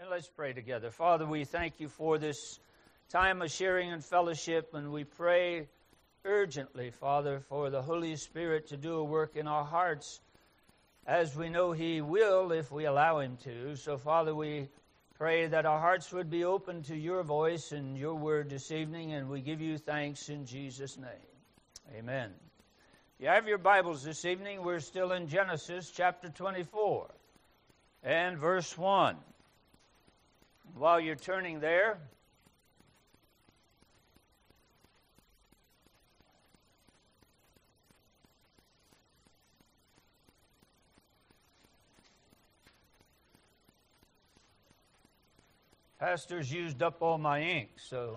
let's pray together. Father, we thank you for this time of sharing and fellowship, and we pray urgently, Father, for the Holy Spirit to do a work in our hearts, as we know He will if we allow Him to. So, Father, we pray that our hearts would be open to your voice and your word this evening, and we give you thanks in Jesus' name. Amen. If you have your Bibles this evening, we're still in Genesis chapter 24 and verse 1. While you're turning there, Pastor's used up all my ink, so...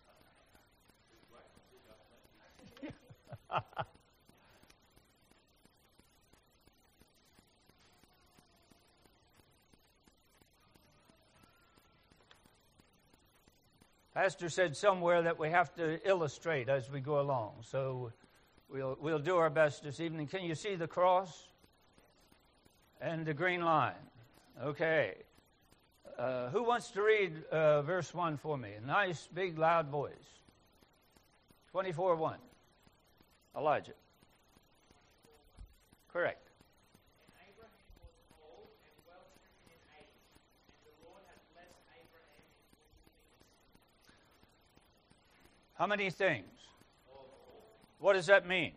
Pastor said somewhere that we have to illustrate as we go along, so we'll do our best this evening. Can you see the cross and the green line? Okay. Who wants to read verse 1 for me? A nice, big, loud voice. 24:1. Elijah. Correct. And Abraham was old and well stricken in age, and the Lord had blessed Abraham in all things. How many things? What does that mean?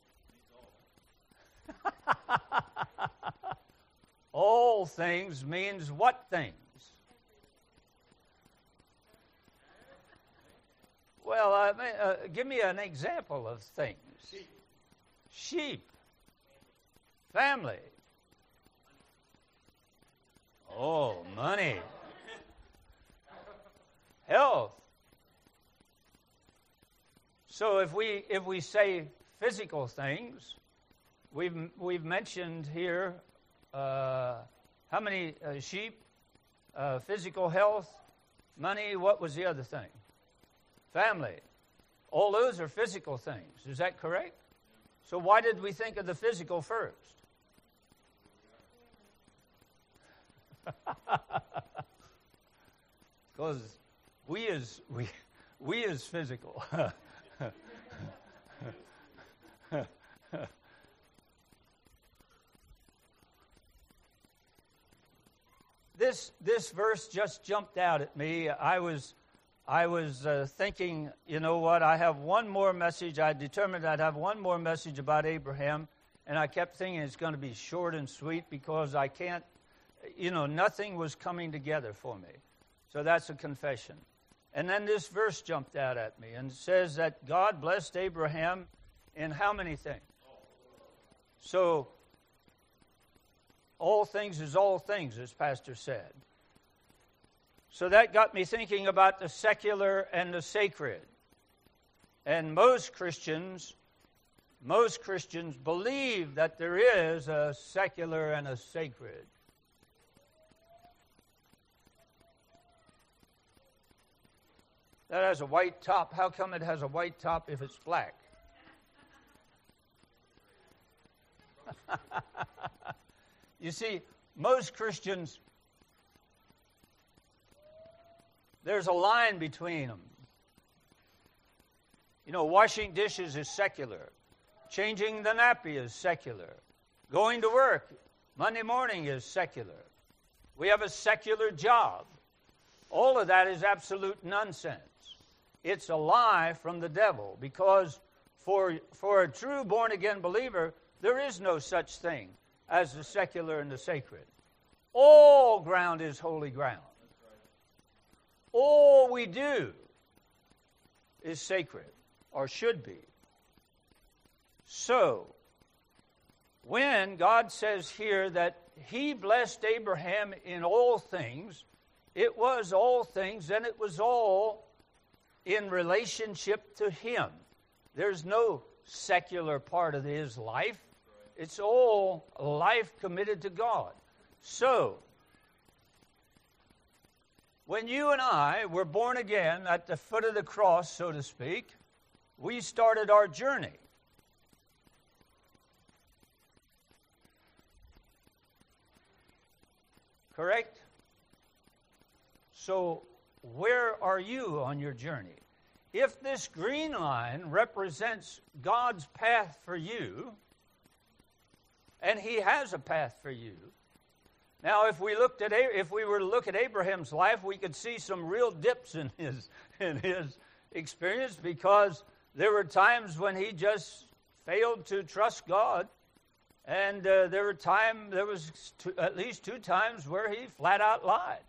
All things means what things? Well, give me an example of things. Sheep. Family. Oh, money. Health. So if we say physical things, we've mentioned here how many sheep, physical health, money. What was the other thing? Family. All those are physical things. Is that correct? So why did we think of the physical first? Because we is physical. This verse just jumped out at me. I was thinking, you know what, I have one more message. I determined I'd have one more message about Abraham, and I kept thinking it's going to be short and sweet because I can't, nothing was coming together for me. So that's a confession. And then this verse jumped out at me and says that God blessed Abraham in how many things? So, all things is all things, as Pastor said. So that got me thinking about the secular and the sacred. And most Christians believe that there is a secular and a sacred. That has a white top. How come it has a white top if it's black? You see, most Christians, there's a line between them. Washing dishes is secular. Changing the nappy is secular. Going to work Monday morning is secular. We have a secular job. All of that is absolute nonsense. It's a lie from the devil, because for a true born-again believer, there is no such thing as the secular and the sacred. All ground is holy ground. All we do is sacred, or should be. So, when God says here that He blessed Abraham in all things, it was all things, and it was all in relationship to Him. There's no secular part of his life. It's all life committed to God. So, when you and I were born again at the foot of the cross, so to speak, we started our journey. Correct? So where are you on your journey? If this green line represents God's path for you, and He has a path for you. Now, if we were to look at Abraham's life, we could see some real dips in his experience, because there were times when he just failed to trust God, and there was at least 2 times where he flat out lied.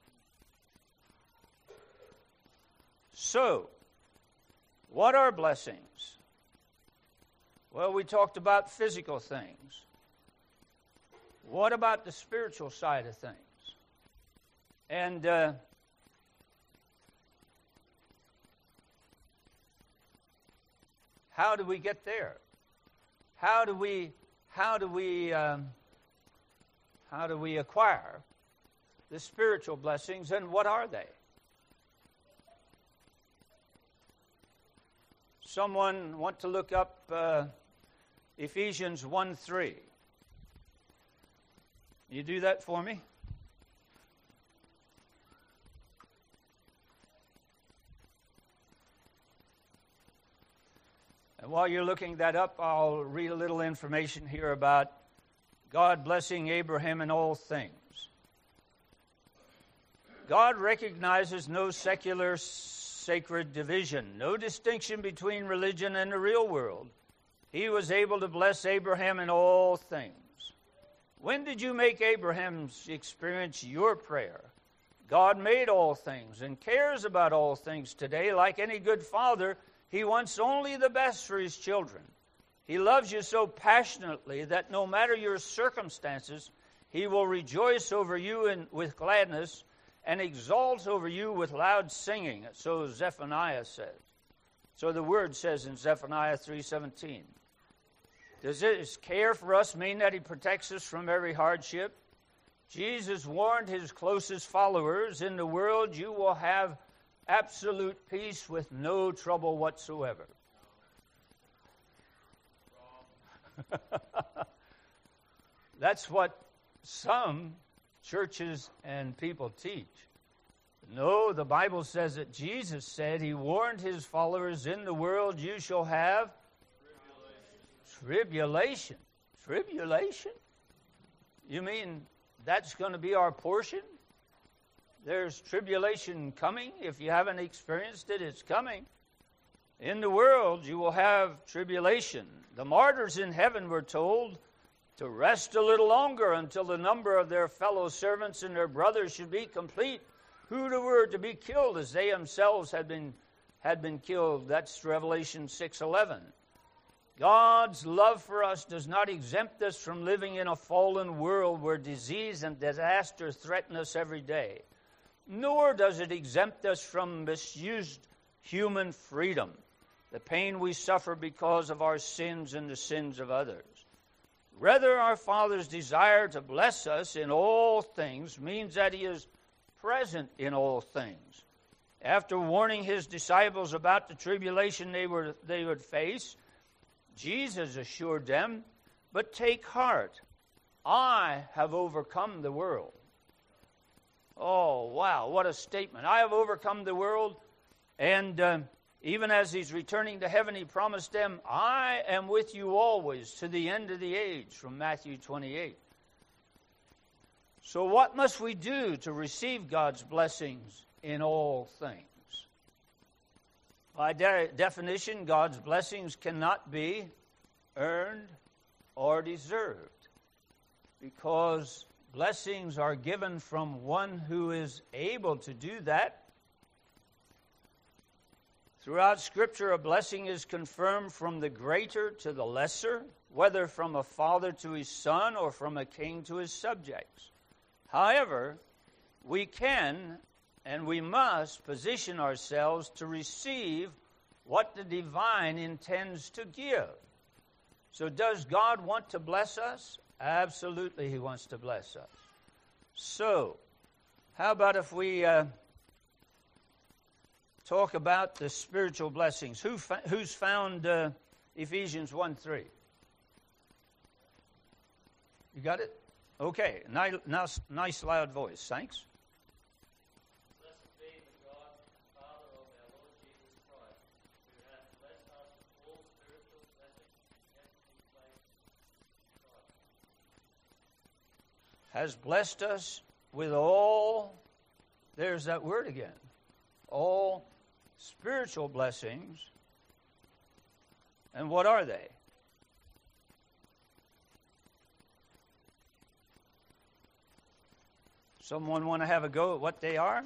So, what are blessings? Well, we talked about physical things. What about the spiritual side of things? And how do we get there? How do we acquire the spiritual blessings, and what are they? Someone want to look up Ephesians 1:3. You do that for me? And while you're looking that up, I'll read a little information here about God blessing Abraham in all things. God recognizes no secular sacred division, no distinction between religion and the real world. He was able to bless Abraham in all things. When did you make Abraham's experience your prayer? God made all things and cares about all things today. Like any good father, He wants only the best for His children. He loves you so passionately that no matter your circumstances, He will rejoice over you with gladness and exalt over you with loud singing. So Zephaniah says. So the Word says in Zephaniah 3:17. Does His care for us mean that He protects us from every hardship? Jesus warned His closest followers, in the world you will have absolute peace with no trouble whatsoever. That's what some churches and people teach. No, the Bible says that Jesus said, He warned His followers, in the world you shall have tribulation. Tribulation? You mean that's going to be our portion? There's tribulation coming. If you haven't experienced it, it's coming. In the world, you will have tribulation. The martyrs in heaven were told to rest a little longer until the number of their fellow servants and their brothers should be complete, who were to be killed as they themselves had been killed. That's Revelation 6:11. God's love for us does not exempt us from living in a fallen world where disease and disaster threaten us every day. Nor does it exempt us from misused human freedom, the pain we suffer because of our sins and the sins of others. Rather, our Father's desire to bless us in all things means that He is present in all things. After warning His disciples about the tribulation they would face, Jesus assured them, "But take heart, I have overcome the world." Oh, wow, what a statement. I have overcome the world. And even as He's returning to heaven, He promised them, "I am with you always to the end of the age," from Matthew 28. So what must we do to receive God's blessings in all things? By definition, God's blessings cannot be earned or deserved, because blessings are given from one who is able to do that. Throughout Scripture, a blessing is confirmed from the greater to the lesser, whether from a father to his son or from a king to his subjects. However, we can and we must position ourselves to receive what the divine intends to give. So does God want to bless us? Absolutely, He wants to bless us. So, how about if we talk about the spiritual blessings? Who's found Ephesians 1:3? You got it? Okay, nice loud voice. Thanks. Blessings has blessed us with all, there's that word again, all spiritual blessings. And what are they? Someone want to have a go at what they are?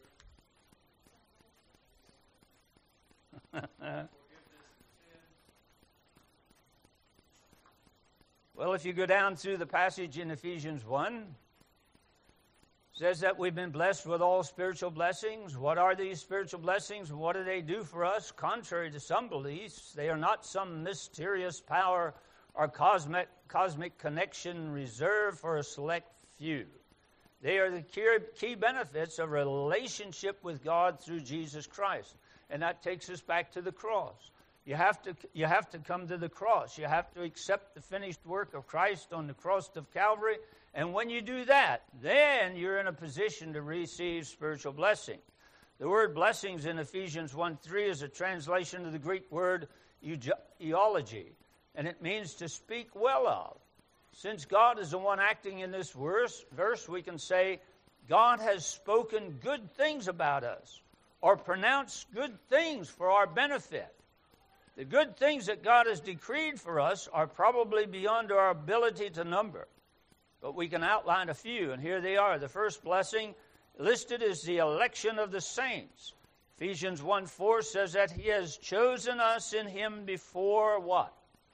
Well, if you go down through the passage in Ephesians 1, it says that we've been blessed with all spiritual blessings. What are these spiritual blessings? What do they do for us? Contrary to some beliefs, they are not some mysterious power or cosmic connection reserved for a select few. They are the key benefits of a relationship with God through Jesus Christ. And that takes us back to the cross. You have to come to the cross. You have to accept the finished work of Christ on the cross of Calvary. And when you do that, then you're in a position to receive spiritual blessing. The word blessings in Ephesians 1:3 is a translation of the Greek word eulogy, and it means to speak well of. Since God is the one acting in this verse, we can say, God has spoken good things about us, or pronounced good things for our benefit. The good things that God has decreed for us are probably beyond our ability to number. But we can outline a few, and here they are. The first blessing listed is the election of the saints. Ephesians 1:4 says that He has chosen us in Him before what?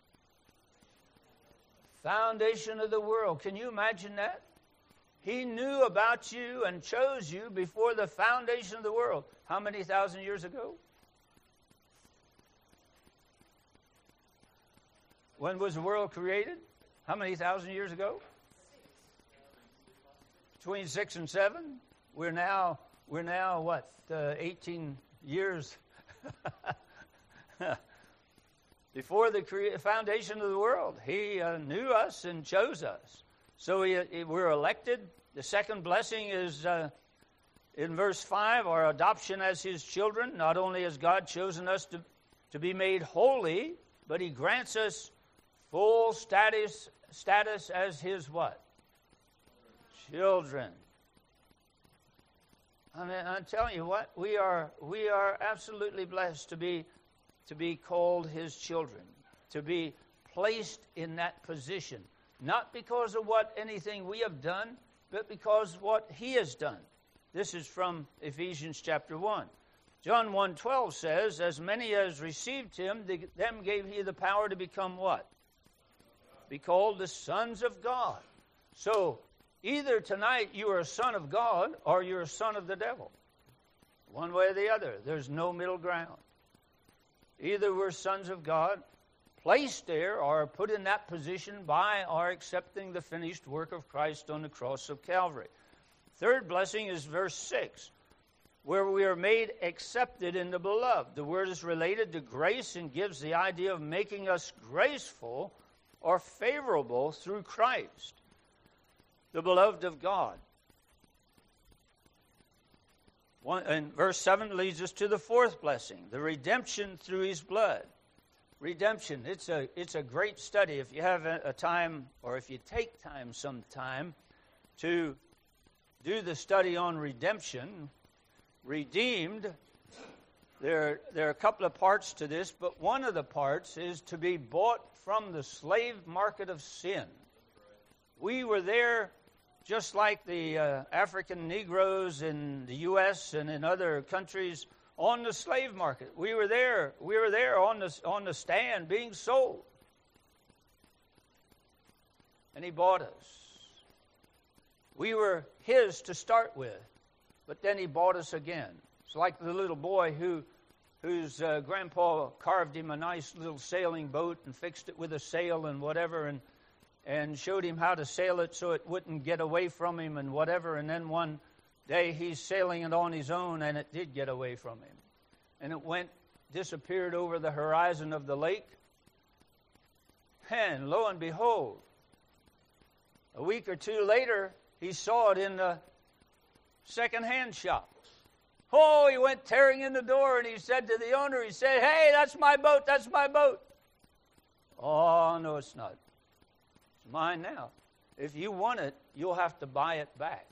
Foundation of the world. Can you imagine that? He knew about you and chose you before the foundation of the world. How many thousand years ago? When was the world created? How many thousand years ago? Between 6 and 7. We're now what? 18 years before the foundation of the world. He knew us and chose us. So we're elected. The second blessing is in verse 5, our adoption as His children. Not only has God chosen us to be made holy, but He grants us full status as His what? Children. I mean, I'm telling you what, we are absolutely blessed to be called His children, to be placed in that position, not because of anything we have done, but because what He has done. This is from Ephesians chapter 1. John 1:12 says, as many as received Him, them gave He the power to become what? Be called the sons of God. So, either tonight you are a son of God or you're a son of the devil. One way or the other. There's no middle ground. Either we're sons of God, placed there or put in that position by our accepting the finished work of Christ on the cross of Calvary. Third blessing is verse 6, where we are made accepted in the beloved. The word is related to grace and gives the idea of making us graceful or favorable through Christ, the beloved of God. And verse 7 leads us to the fourth blessing, the redemption through His blood. Redemption, it's a great study. If you have a time, or if you take time sometime to do the study on redemption, redeemed, there are a couple of parts to this, but one of the parts is to be bought from the slave market of sin. We were there just like the African Negroes in the U.S. and in other countries on the slave market. We were there on the stand being sold. And He bought us. We were His to start with, but then He bought us again. It's like the little boy whose grandpa carved him a nice little sailing boat and fixed it with a sail and whatever, and showed him how to sail it so it wouldn't get away from him and whatever. And then one day he's sailing it on his own, and it did get away from him. And it disappeared over the horizon of the lake. And lo and behold, a week or two later, he saw it in the second-hand shop. Oh, he went tearing in the door, and he said to the owner, hey, that's my boat, that's my boat. Oh, no, it's not. It's mine now. If you want it, you'll have to buy it back.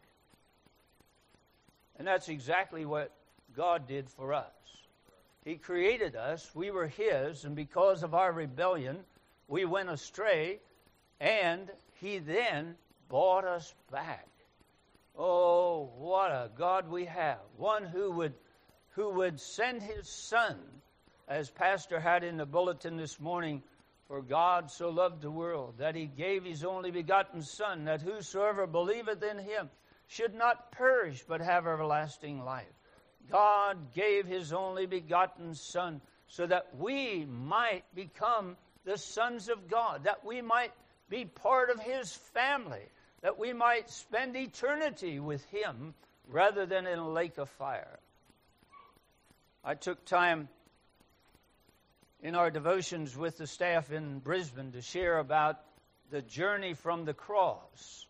And that's exactly what God did for us. He created us. We were His, and because of our rebellion, we went astray, and He then bought us back. Oh, what a God we have. One who would send His Son, as Pastor had in the bulletin this morning, for God so loved the world, that He gave His only begotten Son, that whosoever believeth in Him should not perish, but have everlasting life. God gave His only begotten Son so that we might become the sons of God, that we might be part of His family, that we might spend eternity with Him rather than in a lake of fire. I took time in our devotions with the staff in Brisbane to share about the journey from the cross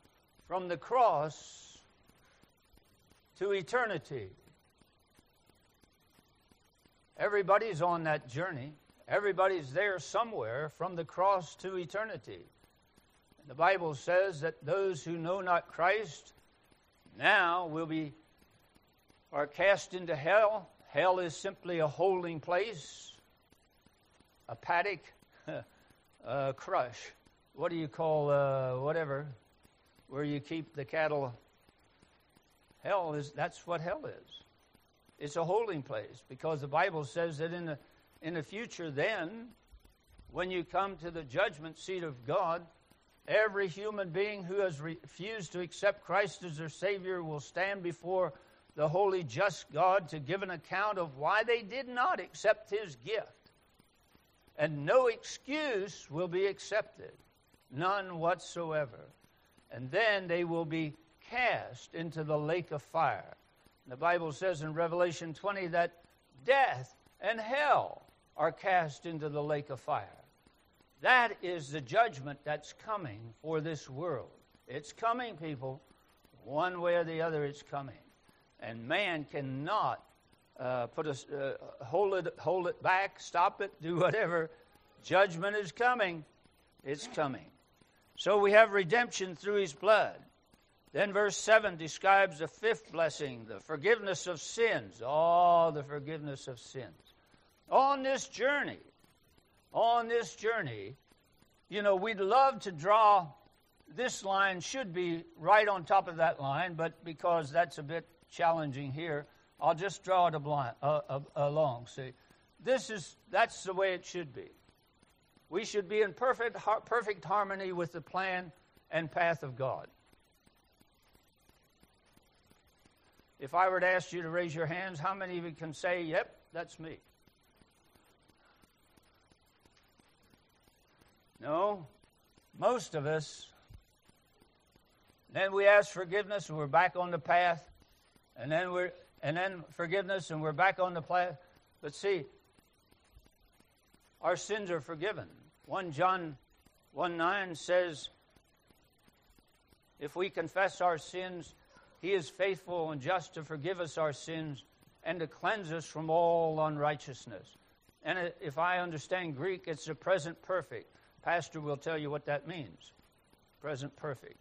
to eternity. Everybody's on that journey. Everybody's there somewhere from the cross to eternity. And the Bible says that those who know not Christ now are cast into hell. Hell is simply a holding place, a paddock, a crush. What do you call whatever, where you keep the cattle? That's what hell is. It's a holding place, because the Bible says that in the future then, when you come to the judgment seat of God, every human being who has refused to accept Christ as their Savior will stand before the holy, just God to give an account of why they did not accept His gift. And no excuse will be accepted, none whatsoever. And then they will be cast into the lake of fire. The Bible says in Revelation 20 that death and hell are cast into the lake of fire. That is the judgment that's coming for this world. It's coming, people. One way or the other, it's coming. And man cannot hold it back, stop it, do whatever. Judgment is coming. It's coming. So we have redemption through His blood. Then verse 7 describes the fifth blessing, the forgiveness of sins. Oh, the forgiveness of sins. On this journey, you know, we'd love to draw, this line should be right on top of that line, but because that's a bit challenging here, I'll just draw it along. See, that's the way it should be. We should be in perfect harmony with the plan and path of God. If I were to ask you to raise your hands, how many of you can say, yep, that's me? No, most of us. Then we ask forgiveness and we're back on the path. And then forgiveness and we're back on the path. But see, our sins are forgiven. 1 John 1:9 says, if we confess our sins, He is faithful and just to forgive us our sins and to cleanse us from all unrighteousness. And if I understand Greek, it's the present perfect. Pastor will tell you what that means. Present perfect.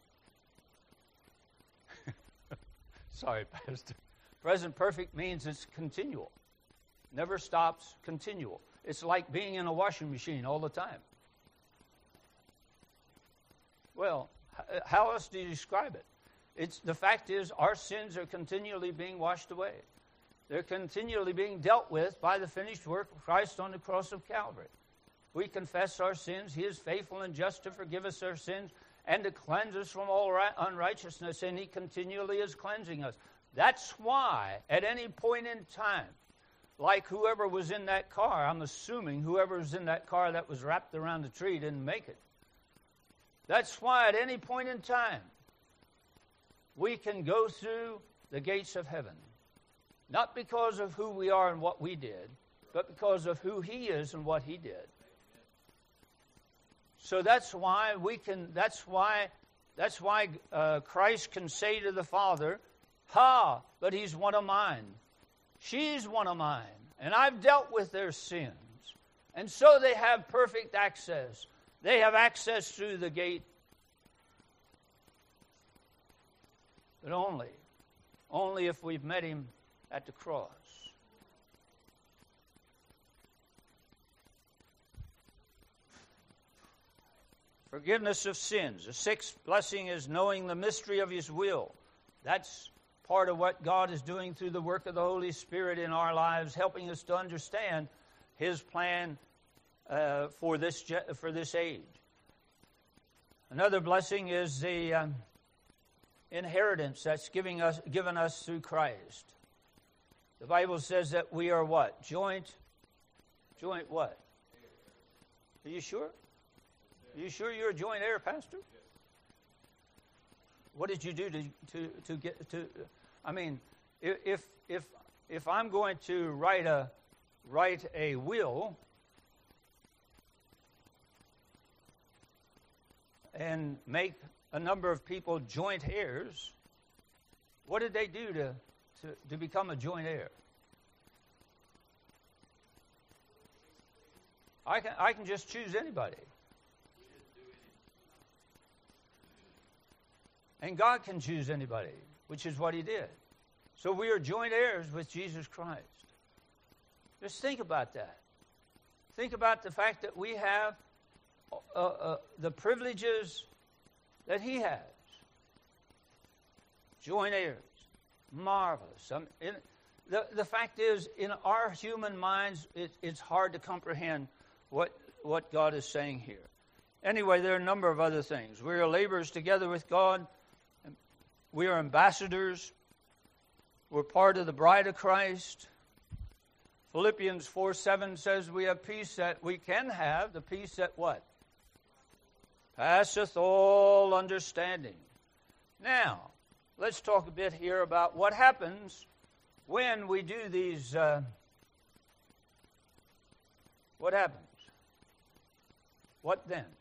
Sorry, Pastor. Present perfect means it's continual. Never stops, continual. It's like being in a washing machine all the time. Well, how else do you describe it? The fact is, our sins are continually being washed away. They're continually being dealt with by the finished work of Christ on the cross of Calvary. We confess our sins. He is faithful and just to forgive us our sins and to cleanse us from all unrighteousness, and He continually is cleansing us. That's why, at any point in time, like whoever was in that car, I'm assuming whoever was in that car that was wrapped around the tree didn't make it. That's why at any point in time, we can go through the gates of heaven. Not because of who we are and what we did, but because of who He is and what He did. So that's why Christ can say to the Father, but He's one of mine. She's one of mine. And I've dealt with their sins. And so they have perfect access. They have access through the gate But only if we've met him at the cross. Forgiveness of sins. The sixth blessing is knowing the mystery of his will. That's part of what God is doing through the work of the Holy Spirit in our lives, helping us to understand his plan for this age. Another blessing is the inheritance that's given us through Christ. The Bible says that we are what? Joint what? Are you sure? Are you sure you're a joint heir, Pastor? What did you do to get to? I mean, if I'm going to write a will and make a number of people joint heirs, what did they do to become a joint heir? I can just choose anybody. And God can choose anybody, which is what he did. So we are joint heirs with Jesus Christ. Just think about that. Think about the fact that we have the privileges that he has. Joint heirs. Marvelous. The fact is, in our human minds, it's hard to comprehend what God is saying here. Anyway, there are a number of other things. We are laborers together with God. We are ambassadors. We're part of the bride of Christ. Philippians 4:7 says we have peace that we can have, the peace that what? Passeth all understanding. Now, let's talk a bit here about what happens when we do these. What happens? What then?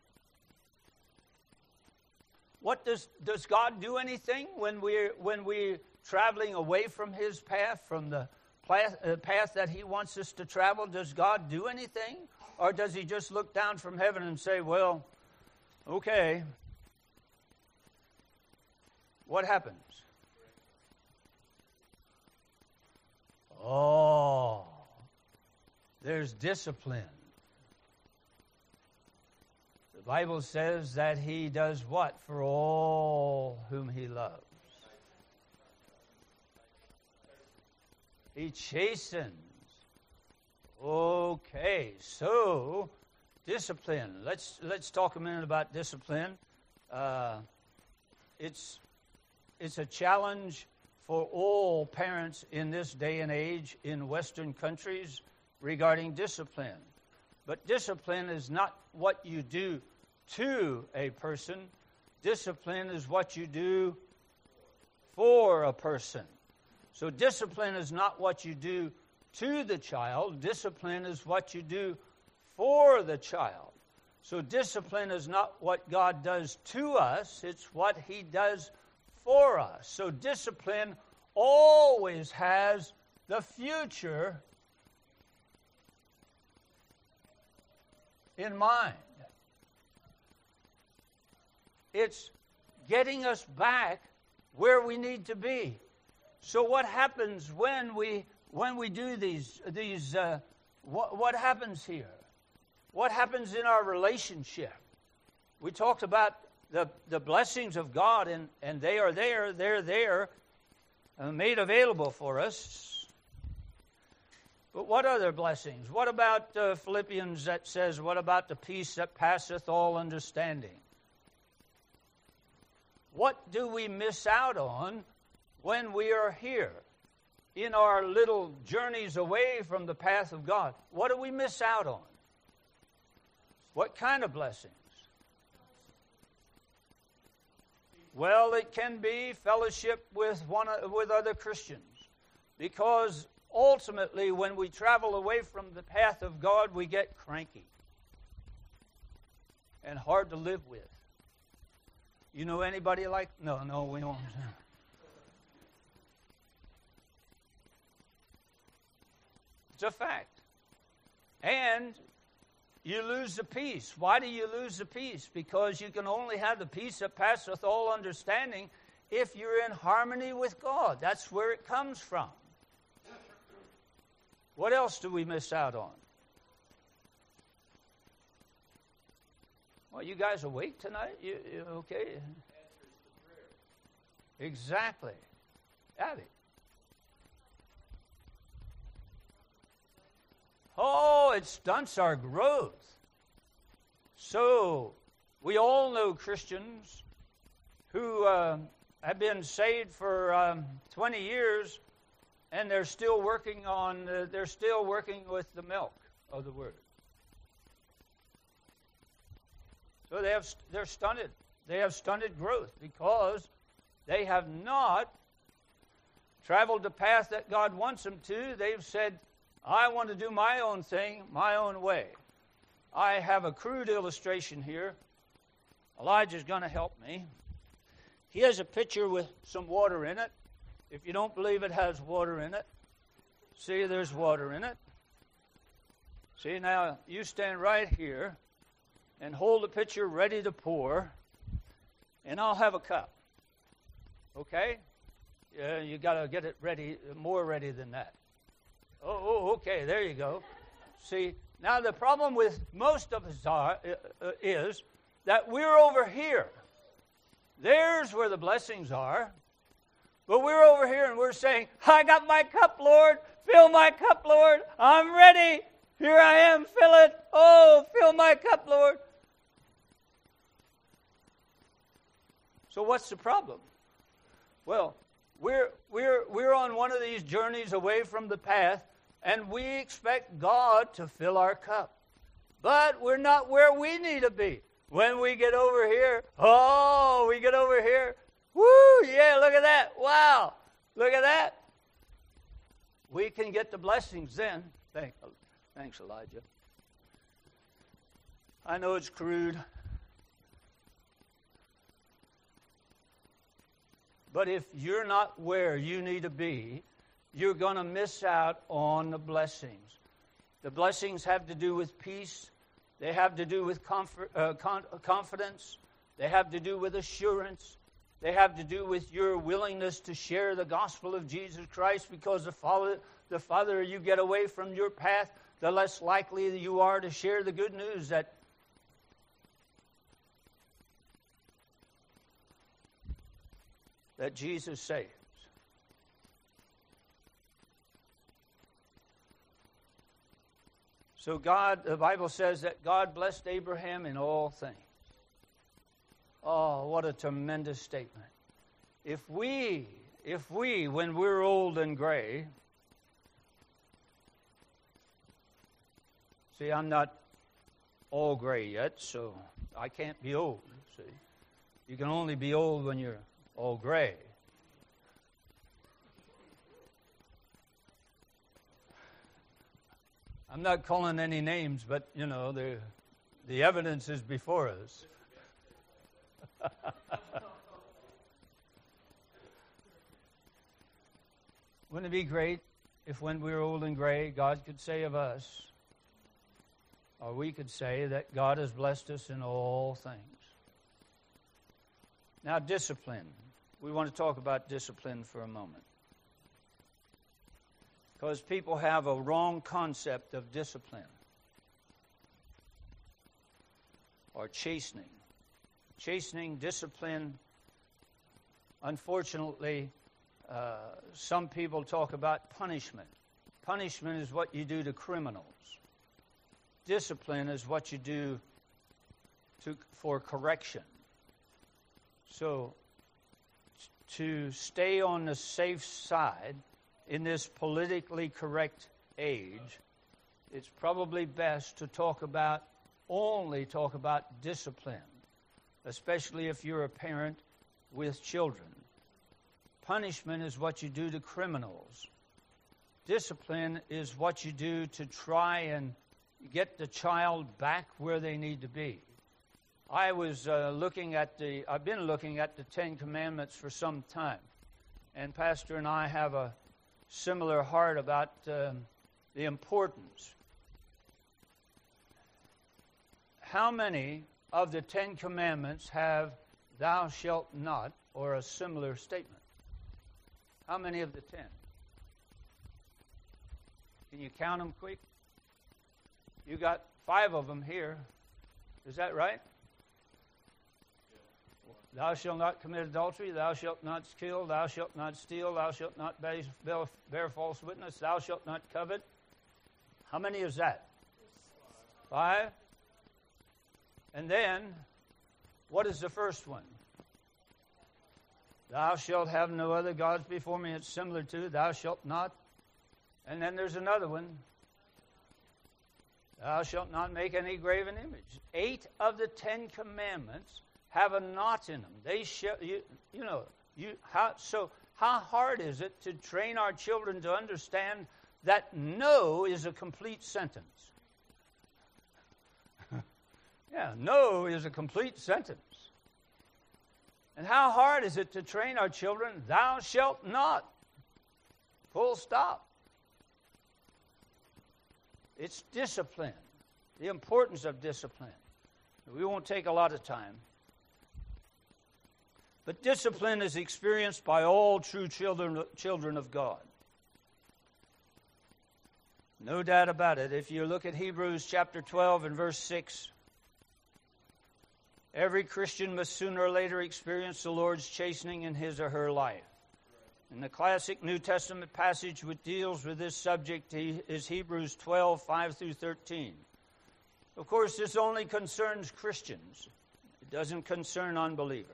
What does God do anything when we're traveling away from his path, from the path that he wants us to travel? Does God do anything? Or does he just look down from heaven and say, well, okay, what happens? Oh, there's discipline. The Bible says that he does what for all whom he loves? He chastens. Okay, so discipline. Let's talk a minute about discipline. It's a challenge for all parents in this day and age in Western countries regarding discipline. But discipline is not what you do to a person. Discipline is what you do for a person. So discipline is not what you do to the child. Discipline is what you do for the child. So discipline is not what God does to us. It's what he does for us. So discipline always has the future in mind. It's getting us back where we need to be. So what happens when we do these what happens here? What happens in our relationship? We talked about the blessings of God, and they are there, they're there, made available for us. But what other blessings? What about Philippians that says, what about the peace that passeth all understanding? What do we miss out on when we are here in our little journeys away from the path of God? What do we miss out on? What kind of blessings? Well, it can be fellowship with other Christians, because ultimately when we travel away from the path of God, we get cranky and hard to live with. You know anybody like? No, we don't. It's a fact. And you lose the peace. Why do you lose the peace? Because you can only have the peace that passeth all understanding if you're in harmony with God. That's where it comes from. What else do we miss out on? Well, you guys awake tonight? You okay? Answers to prayer. Exactly. Abby. Oh, it stunts our growth. So, we all know Christians who have been saved for 20 years, and they're still working with the milk of the Word. So they're stunted. They have stunted growth because they have not traveled the path that God wants them to. They've said, I want to do my own thing, my own way. I have a crude illustration here. Elijah's going to help me. He has a pitcher with some water in it. If you don't believe it has water in it, see, there's water in it. See, now you stand right here and hold the pitcher ready to pour, and I'll have a cup. Okay? You got to get it ready, more ready than that. Oh, okay, there you go. See, now the problem with most of us is that we're over here. There's where the blessings are. But we're over here and we're saying, I got my cup, Lord. Fill my cup, Lord. I'm ready. Here I am. Fill it. Oh, fill my cup, Lord. So what's the problem? Well, we're on one of these journeys away from the path, and we expect God to fill our cup. But we're not where we need to be. When we get over here, we get over here. Woo, yeah, look at that. Wow, look at that. We can get the blessings then. Thanks, Elijah. I know it's crude. But if you're not where you need to be, you're going to miss out on the blessings. The blessings have to do with peace. They have to do with confidence. They have to do with assurance. They have to do with your willingness to share the gospel of Jesus Christ, because the farther you get away from your path, the less likely you are to share the good news that Jesus saves. So the Bible says that God blessed Abraham in all things. Oh, what a tremendous statement. If we, when we're old and gray, see, I'm not all gray yet, so I can't be old, see. You can only be old when you're all gray. I'm not calling any names, but, the evidence is before us. Wouldn't it be great if when we were old and gray, God could say of us, or we could say that God has blessed us in all things. Now, discipline. We want to talk about discipline for a moment. Because people have a wrong concept of discipline or chastening. Chastening, discipline. Unfortunately, some people talk about punishment. Punishment is what you do to criminals. Discipline is what you do for correction. So, to stay on the safe side in this politically correct age, it's probably best to only talk about discipline, especially if you're a parent with children. Punishment is what you do to criminals. Discipline is what you do to try and get the child back where they need to be. I was I've been looking at the Ten Commandments for some time, and Pastor and I have a similar heart about the importance. How many of the Ten Commandments have thou shalt not or a similar statement? How many of the 10? Can you count them quick? You got 5 of them here. Is that right? Thou shalt not commit adultery, thou shalt not kill, thou shalt not steal, thou shalt not bear false witness, thou shalt not covet. How many is that? 5. And then, what is the first one? Thou shalt have no other gods before me. It's similar to thou shalt not. And then there's another one. Thou shalt not make any graven image. 8 of the 10 commandments have a not in them. They how hard is it to train our children to understand that no is a complete sentence? Yeah, no is a complete sentence. And how hard is it to train our children, thou shalt not? Full stop. It's discipline, the importance of discipline. We won't take a lot of time. But discipline is experienced by all true children of God. No doubt about it. If you look at Hebrews chapter 12 and verse 6, every Christian must sooner or later experience the Lord's chastening in his or her life. And the classic New Testament passage which deals with this subject is Hebrews 12, 5 through 13. Of course, this only concerns Christians. It doesn't concern unbelievers.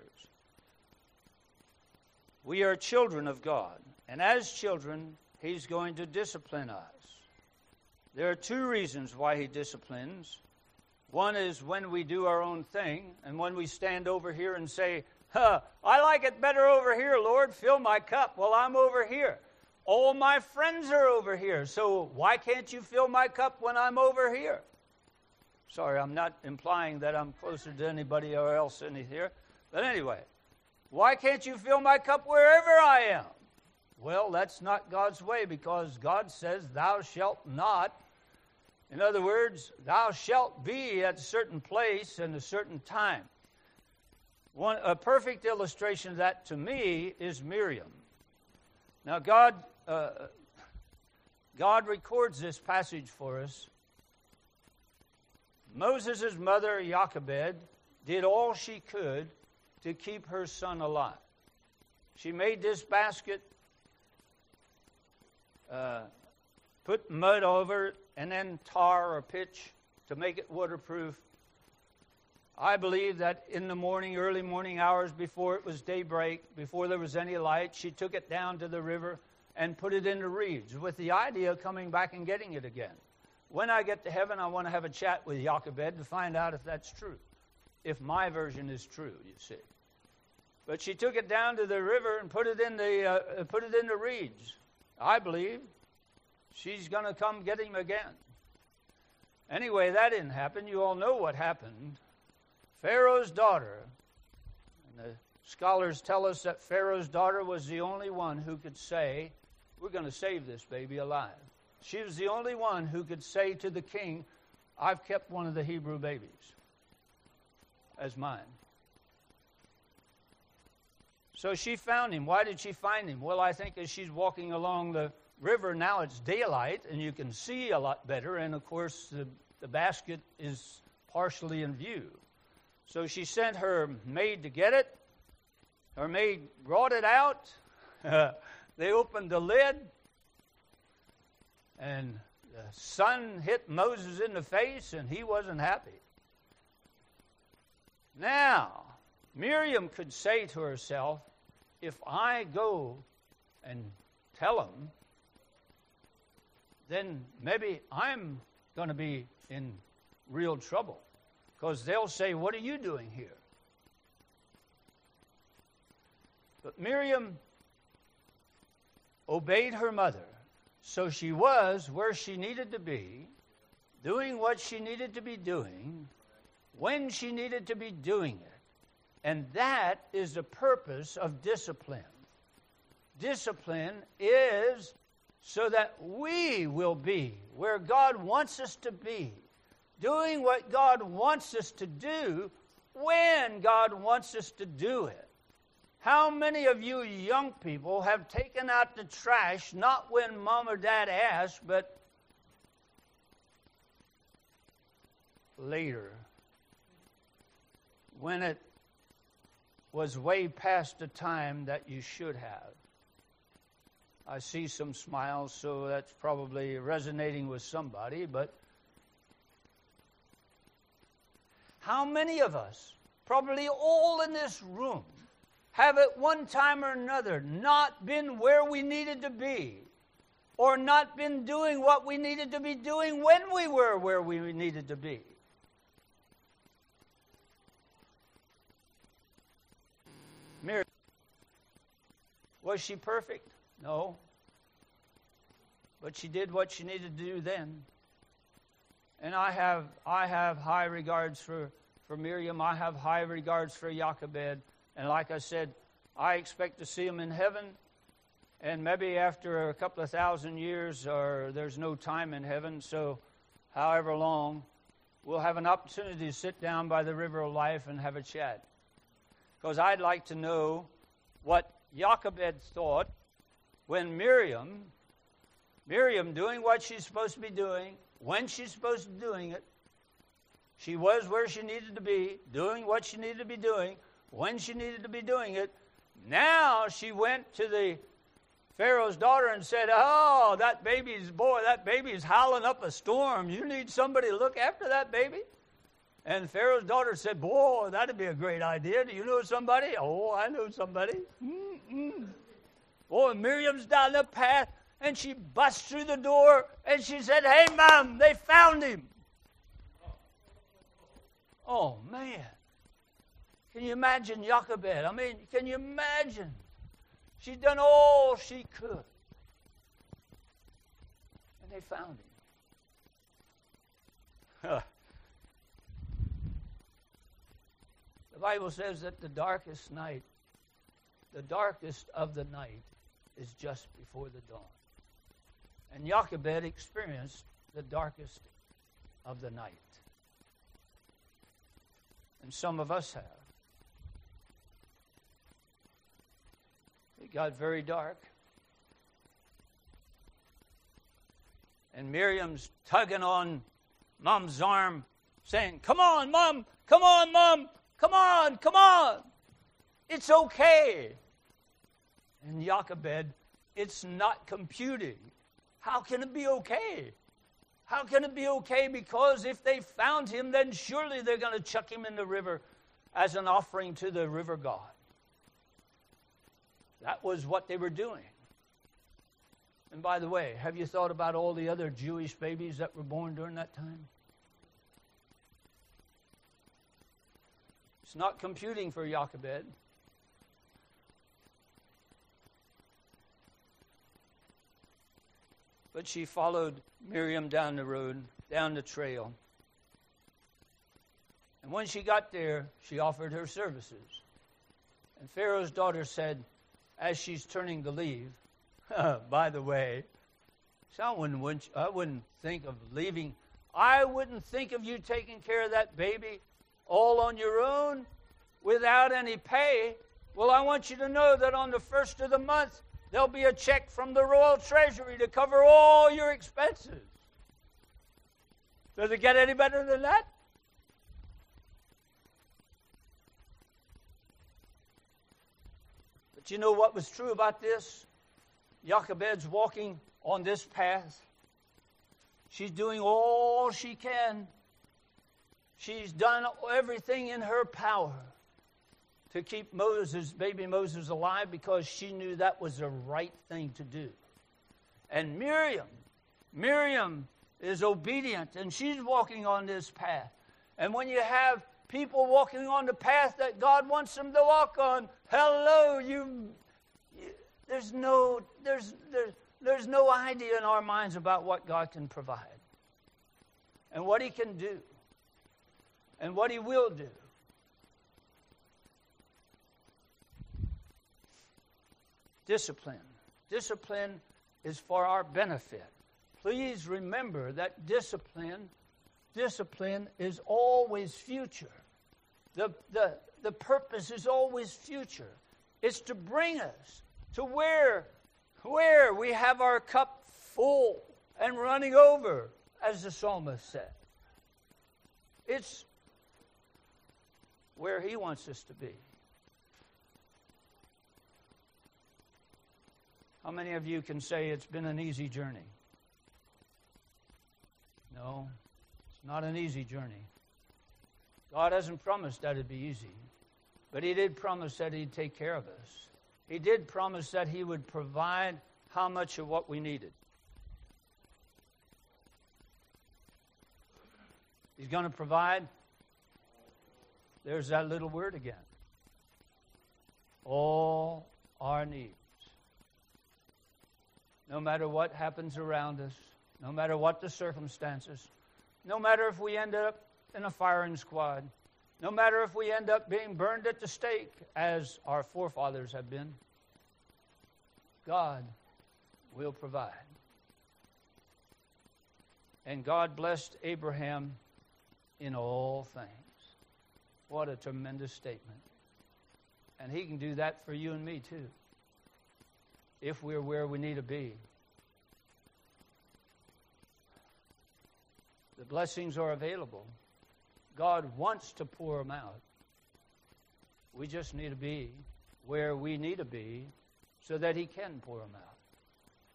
We are children of God, and as children, He's going to discipline us. There are 2 reasons why He disciplines. One is when we do our own thing, and when we stand over here and say, I like it better over here, Lord, fill my cup. Well, I'm over here. All my friends are over here, so why can't you fill my cup when I'm over here? Sorry, I'm not implying that I'm closer to anybody else in here. But anyway, why can't you fill my cup wherever I am? Well, that's not God's way, because God says, thou shalt not. In other words, thou shalt be at a certain place and a certain time. A perfect illustration of that to me is Miriam. Now, God records this passage for us. Moses' mother, Jochebed, did all she could to keep her son alive. She made this basket, put mud over it, and then tar or pitch to make it waterproof. I believe that in the morning, early morning hours before it was daybreak, before there was any light, she took it down to the river and put it in the reeds with the idea of coming back and getting it again. When I get to heaven, I want to have a chat with Jochebed to find out if that's true, if my version is true, you see. But she took it down to the river and put it in the reeds. I believe she's going to come get him again. Anyway, that didn't happen. You all know what happened. Pharaoh's daughter, and the scholars tell us that Pharaoh's daughter was the only one who could say, we're going to save this baby alive. She was the only one who could say to the king, I've kept one of the Hebrew babies as mine. So she found him. Why did she find him? Well, I think as she's walking along the river, now it's daylight, and you can see a lot better, and of course the basket is partially in view. So she sent her maid to get it. Her maid brought it out. They opened the lid, and the sun hit Moses in the face, and he wasn't happy. Now, Miriam could say to herself, if I go and tell him, then maybe I'm going to be in real trouble, because they'll say, what are you doing here? But Miriam obeyed her mother, so she was where she needed to be, doing what she needed to be doing, when she needed to be doing it. And that is the purpose of discipline. Discipline is so that we will be where God wants us to be, doing what God wants us to do when God wants us to do it. How many of you young people have taken out the trash, not when mom or dad asked, but later, when it was way past the time that you should have? I see some smiles, so that's probably resonating with somebody, but how many of us, probably all in this room, have at one time or another not been where we needed to be, or not been doing what we needed to be doing when we were where we needed to be? Miriam, was she perfect? No. But she did what she needed to do then. And I have high regards for Miriam. I have high regards for Jochebed. And like I said, I expect to see them in heaven. And maybe after a couple of thousand years, or there's no time in heaven, so however long, we'll have an opportunity to sit down by the river of life and have a chat. Because I'd like to know what Jochebed thought when Miriam doing what she's supposed to be doing, when she's supposed to be doing it, she was where she needed to be, doing what she needed to be doing, when she needed to be doing it. Now she went to the Pharaoh's daughter and said, "Oh, that baby's howling up a storm. You need somebody to look after that baby?" And Pharaoh's daughter said, "Boy, that'd be a great idea. Do you know somebody?" "Oh, I know somebody." Boy, Miriam's down the path, and she busts through the door, and she said, "Hey, Mom, they found him." Oh, man. Can you imagine Jochebed? I mean, can you imagine? She'd done all she could. And they found him. The Bible says that the darkest of the night is just before the dawn. And Jochebed experienced the darkest of the night. And some of us have. It got very dark. And Miriam's tugging on Mom's arm, saying, "Come on, Mom! Come on, Mom! Come on, come on! It's okay." And Jochebed, it's not computing. How can it be okay? How can it be okay? Because if they found him, then surely they're going to chuck him in the river as an offering to the river god. That was what they were doing. And by the way, have you thought about all the other Jewish babies that were born during that time? It's not computing for Jochebed. But she followed Miriam down the road, down the trail. And when she got there, she offered her services. And Pharaoh's daughter said, as she's turning to leave, "By the way, I wouldn't think of leaving. I wouldn't think of you taking care of that baby all on your own without any pay. Well, I want you to know that on the first of the month, there'll be a check from the royal treasury to cover all your expenses." Does it get any better than that? But you know what was true about this? Jochebed's walking on this path. She's doing all she can. She's done everything in her power to keep baby Moses alive, because she knew that was the right thing to do. And Miriam is obedient, and she's walking on this path. And when you have people walking on the path that God wants them to walk on, hello, there's no idea in our minds about what God can provide and what he can do and what he will do. Discipline. Discipline is for our benefit. Please remember that discipline is always future. The purpose is always future. It's to bring us to where we have our cup full and running over, as the psalmist said. It's where He wants us to be. How many of you can say it's been an easy journey? No, it's not an easy journey. God hasn't promised that it'd be easy, but He did promise that He'd take care of us. He did promise that He would provide how much of what we needed. He's going to provide. There's that little word again. All our needs. No matter what happens around us, no matter what the circumstances, no matter if we end up in a firing squad, no matter if we end up being burned at the stake, as our forefathers have been, God will provide. And God blessed Abraham in all things. What a tremendous statement. And He can do that for you and me too, if we're where we need to be. The blessings are available. God wants to pour them out. We just need to be where we need to be so that He can pour them out.